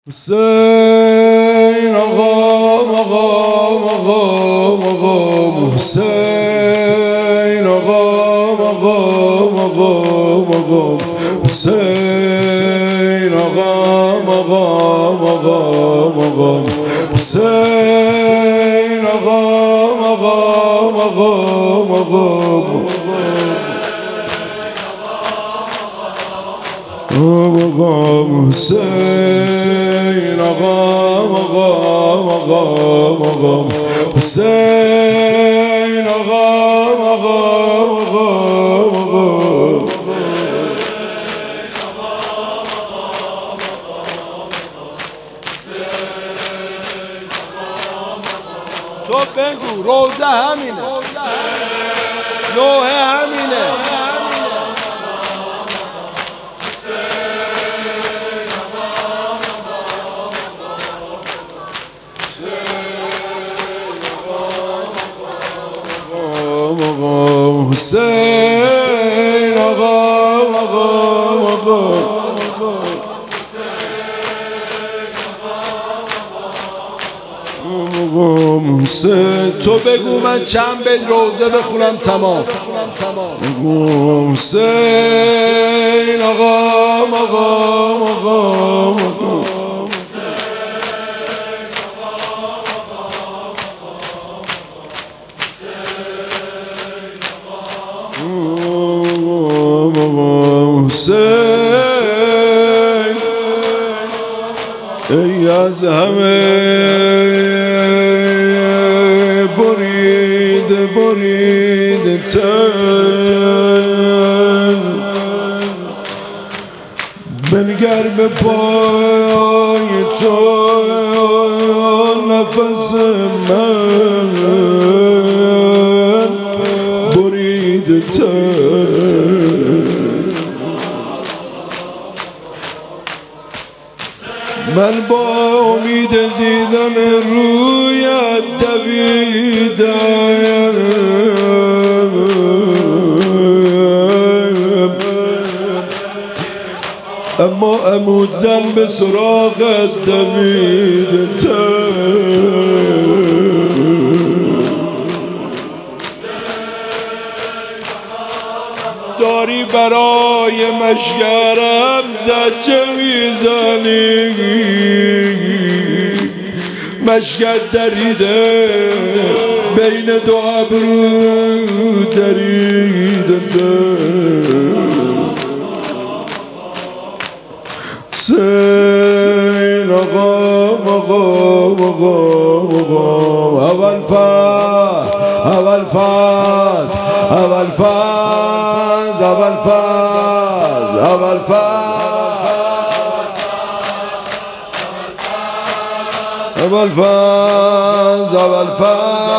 حسین آقا مقام مقام مقام حسین آقا مقام مقام مقام حسین آقا مقام مقام مقام حسین آقا مقام مقام مقام مقام حسین آقا مقام مقام مقام حسین آقا مقام مقام مقام تو بگو روزه همینه، نوه همینه. حسین آقا مقام مقام حسین. تو بگو من چند بیت روزه بخونم تمام. حسین آقا مقام مقام مقام حسین ای از همه برید تن، بنگر به پای تو نفس من برید تن. من با امید دیدن رویت دویدم، اما عمود زن به سراغت دویدم. داری برای مشگرم زجه میزنی، مشگر دریده بین دو ابرو دریده. حسین آقا مقام مقام مقام اول فاز اول فاز اول فاز اول فاز اول فاز اول فاز اول فاز